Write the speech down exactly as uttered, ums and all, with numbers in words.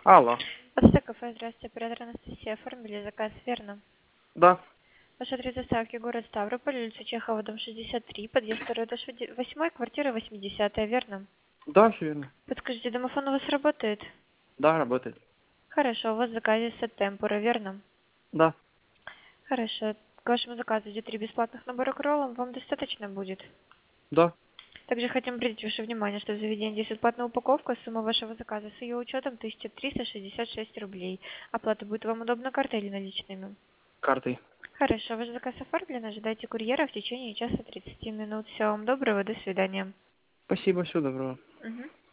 Алло. Почта кафе, здравствуйте, оператор Анастасия. Оформили заказ, верно? Да. Ваш адрес доставки город Ставрополь, улица Чехова, дом шестьдесят три, подъезд второй этаж восьмой, квартира восьмидесятая, верно? Да, все верно. Подскажите, домофон у вас работает? Да, работает. Хорошо, у вас в заказе сет темпура, верно? Да. Хорошо. К вашему заказу идет три бесплатных набора к роллам, вам достаточно будет? Да. Также хотим обратить ваше внимание, что в заведении действует платная упаковка, сумма вашего заказа с ее учетом тысяча триста шестьдесят шесть рублей. Оплата будет вам удобно картой или наличными? Картой. Хорошо, ваш заказ оформлен, ожидайте курьера в течение часа тридцати минут. Всего вам доброго, до свидания. Спасибо, всего доброго. Мгм.